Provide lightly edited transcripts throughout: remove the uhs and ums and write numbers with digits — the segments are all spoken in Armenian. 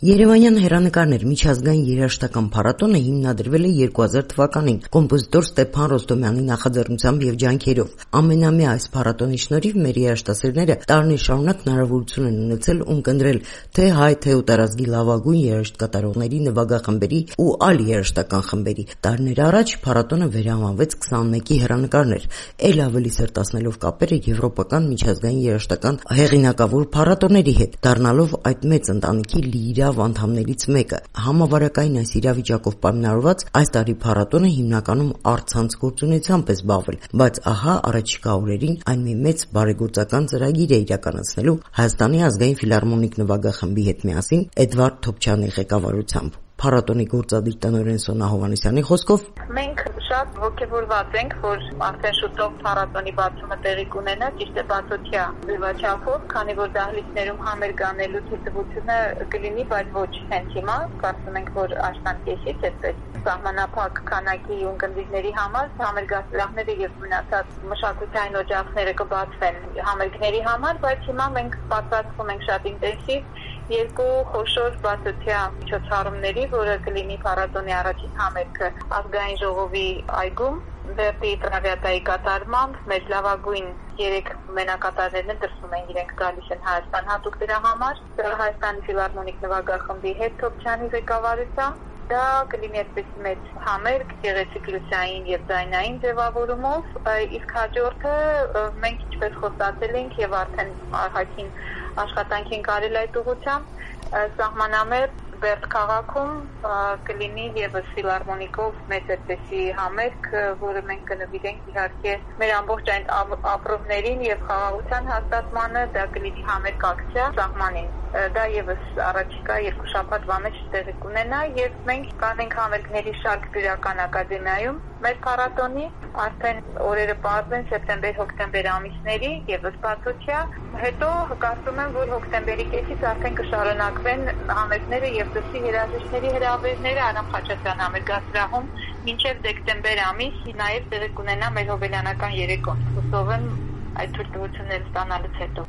Երևանյան հեռանկարներ միջազգային երաժշտական փառատոնը հիմնադրվել է 2000 թվականին կոմպոզիտոր Ստեփան Ռոստոմյանի նախաձեռնությամբ եւ ջանքերով։ Ամենամյա այս փառատոնի շնորհիվ մեր երաժշտասերները տարիներ շարունակ հնարավորություն են ունեցել ունկնդրել թե հայ, թե ուտարազգի լավագույն երաժշտկատարողների, նվագախմբերի ու այլ երաժշտական խմբերի։ Տարիներ առաջ փառատոնը վերանվանվեց 21-ի հեռանկարներ, ել ավելի սերտացնելով կապերը եվրոպական միջազգային երաժշտական հեղինակավոր փառատոների հետ, դառնալով այդ մեծ ընտանիքի լիիրավ անդամներից մեկը։ Համավարակային այս իրավիճակով պայմանավորված այս տարի փառատոնը հիմնականում առցանց գործունեությամբ է զբաղվել, բայց ահա առաջիկա օրերին այն մի մեծ բարեգործական ծրագիր է իրականացնելու Հայաստանի ազգային ֆիլհարմոնիկ նվագախմբի հետ միասին Էդվարդ Թոփչյանի ղեկավարությամբ։ Փառատոնի գործադիր տնօրեն Սոնա Հովհաննիսյանի խոսքով մենք շատ ողջավորված ենք, որ արդեն շուտով փառատոնի բացումը տեղի կունենա, ճիշտ է բացօթյա ձևաչափով, քանի որ դահլիճներում համերգ անելու թույլտվությունը կլինի, բայց ոչ հենց հիմա, կարծում ենք, որ աշնան կեսից այդպես սահմանափակ քանակի ունկնդիրների համար համերգասրահները եւ մնացած մշակութային օջախները կբացվեն համերգների համար, բայց հիմա մենք պատրաստվում ենք շատ ինտենսիվ երկու խոշոր բացօթյա միջոցառումների, որը կլինի փառատոնի առաջին համերգը ազգային ժողովի այգում Վերդի Տրավիատայի կատարմամբ մեր լավագույն 3 մենակատարներն դրսում են, իրենք գալիս են Հայաստան հատուկ դրա համար, Հայաստանի ֆիլհարմոնիկ նվագախմբի հետ Թոփչյանի ղեկավարությամբ։ Դա կլինի այսպես մեծ համերգ գեղեցիկ լուսային եւ ձայնային ձևավորումով, իսկ հաջորդը մենք ինչպես խոստացել ենք եւ արդեն άρχին աշխատանք ենք արել այդ ուղղությամբ, սահմանամերձ Բերդ քաղաքում կլինի եւս ֆիլհարմոնիկով մեծ այդպիսի համերգ, որը մենք կնվիրենք իհարկե մեր ամբողջ այն ապրովներին եւ խաղաղության հաստատմանը, դա կլինի համերգ ակցիա սահմանին։ Դա եւս առաջիկա 2 շաբաթվա մեջ տեղի կունենա եւ մենք կանենք համերգների շարք գրական ակադեմիայում մեր փառատոնի արդեն օրերը պարզեն սեպտեմբեր-հոկտեմբեր ամիսների եւս բացօթյա, հետո կարծում եմ, որ հոկտեմբերի կեսից արդեն կշարունակվեն համերգները եւ դրսի երաժիշտների հրավերները Արամ Խաչատրյան համերգասրահում մինչեւ դեկտեմբեր ամիս նաեւ տեղի կունենա մեր հոբելյանական երեկոն։ Հուսով եմ այդ թույլտվությունները ստանալուց հետո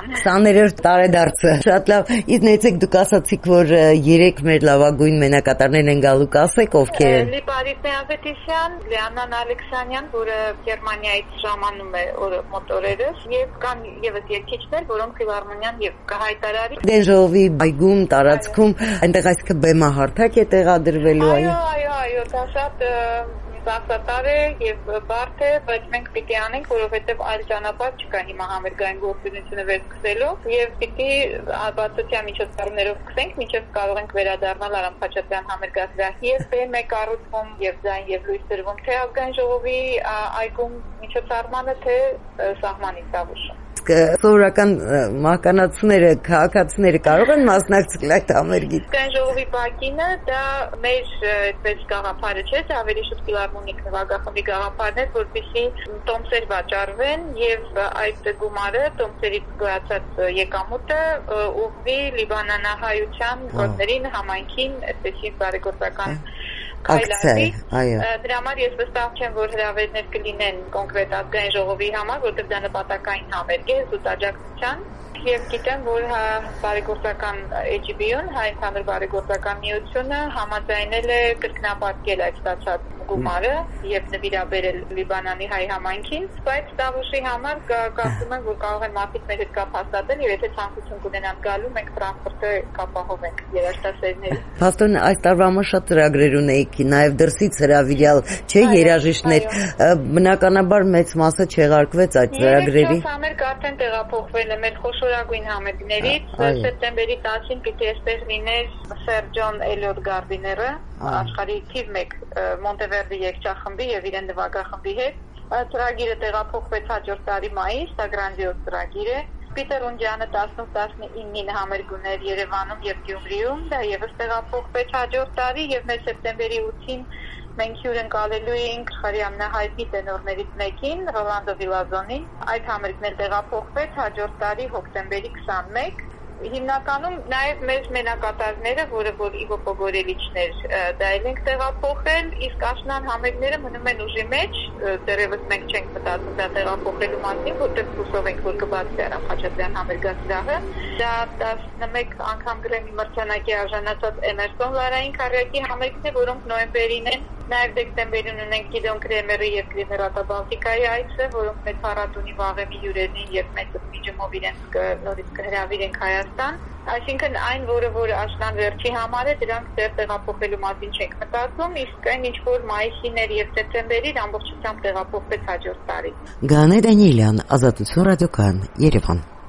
20-րդ տարեդարձը։ Շատ լավ։ Իսկ նայեցեք, դուք ասացիք, որ 3 մեր լավագույն մենակատարներն են գալու, կասեք ովքեր են։ Լիպարիս Նեավետիսյան, Լեանան Ալեքսանյան, որը Գերմանիայից ժամանում է մոտորերս, եւ կան եւս երգիչներ, որոնք ֆիլհարմոնիան եւ կհայտարարի։ Ազգային ժողովի այգում, տարածքում, այնտեղ այսինքն բեմահարթակ է տեղադրվելու, այո, դա շատ ծախսատար է եւ բարդ է, բայց մենք պիտի անենք, որովհետեւ այլ ճանապարհ չկա հիմա համերգային գործունեությունը վերսկսելու եւ պիտի բացօթյա միջոցառումներով սկսենք, մինչեւ կարող ենք վերադառնալ Արամ Խաչատրյան համերգասրահի եւ բեմը կառուցվում եւ ձայն եւ լույս դրվում թե ազգային ժողովի այգում միջոցառմանը, թե սահմանից ավուշում։ Սովորական մահկանացուները, քաղաքացիները կարող են մասնակցել այդ համերգին։ Ազգային ժողովի բակինը դա մեր այդպես գաղափարը չէ, դա ավելի շուտ ֆիլհարմոնիկ նվագախմբի գաղափարն է, որպեսզի տոմսեր վաճառվեն եւ այդ գումարը տոմսերից գոյացած եկամուտը ուղղվի լիբանանահայության գործերին, համայնքին, այսպեսի բարեգործական Ակցիա, այո։ Դրա համար ես վստահ չեմ, որ հրավերներ կլինեն կոնկրետ ազգային ժողովի համար, որտեղ դա նպատակային համերգ է զուտ աջակցության եւ գիտեմ, որ բարեգործական HBO-ն, Հայ ընդհանուր բարեգործական միությունը համաձայնել է կրկնապատկել այդ ստացած գումարը եւ նվիրաբերել Լիբանանի հայ համայնքին, բայց Տավուշի համար կարծում եմ, որ կարող են մարդիկ մեր հետ կապ հաստատել եւ եթե ցանկություն կունենան գալու, մենք տրանսպորտը կապահովենք երաժշտասերների։ Փաստորեն այս տարվա համար շատ ծրագրեր ունեիք, նաեւ դրսից հրավիրյալ, չէ, երաժիշտներ, բնականաբար մեծ մասը չեղարկվեց այդ ծրագրերի։ Համերգ արդեն տեղափոխվել է մեր խոշորագույն համերգներից, սեպտեմբերի 10-ին պիտի այստեղ լիներ Սեր Ջոն Էլիոտ Գարդիները, աշխարհի թիվ 1 Մոնտևերդի երգչախմբի եւ իրեն նվագախմբի հետ։ Ծրագիրը տեղափոխվեց հաջորդ տարի մայիս, դա գրանձիոզ ծրագիր է։ Պիտեր Ունջյանը 18-19-ին համերգ ուներ Երևանում եւ Գյումրիում, դա եւս տեղափոխվեց հաջորդ տարի եւ մեր սեպտեմբերի 8-ին մենք հյուր ընկալելու էինք աշխարհի ամենահայտնի տենորներից մեկին, Ռոլանդո Վիլազոնին։ Այդ համերգն էլ տեղափոխվեց հաջորդ տարի հոկտեմբերի 21 Հիմնականում նաև մեր մենակատարները, որը որ իվոպոգորելիչներ, դա ենք տեղափոխել, իսկ աշնան համերգները մնում են ուժի մեջ, դեռևս մենք չենք մտածում դա տեղափոխելու մասին, որտեղ հուսով ենք, որ կբացվի Արամ Խաչատրյան համերգասրահը։ Դա 11 անգամ Գրեմի մրցանակի արժանացած Էմերսոն Լարային քարյակի համերգն է, որոնք նոյեմբերին են։ Նաև դեկտեմբերին ունենք Գիդոն Կրեմերի եւ Կրիմերատա Բալտիկայի այցը, որոնք մեր փառատոնի վաղեմի հյուրերին եւ մեծ միջումով իրենք նորից կհրավիրենք Հայաստան։ Այսինքն այն, որը աշնան վերջի համար է, դրանք դեռ տեղափոխելու մասին չենք մտածում, իսկ այն ինչ որ մայիսիներ եւ սեպտեմբերին ամբողջությամբ տեղափոխվեց հաջորդ տարի։ Գանե Դանիելյան, Ազատություն ռադիոկայան, Երևան։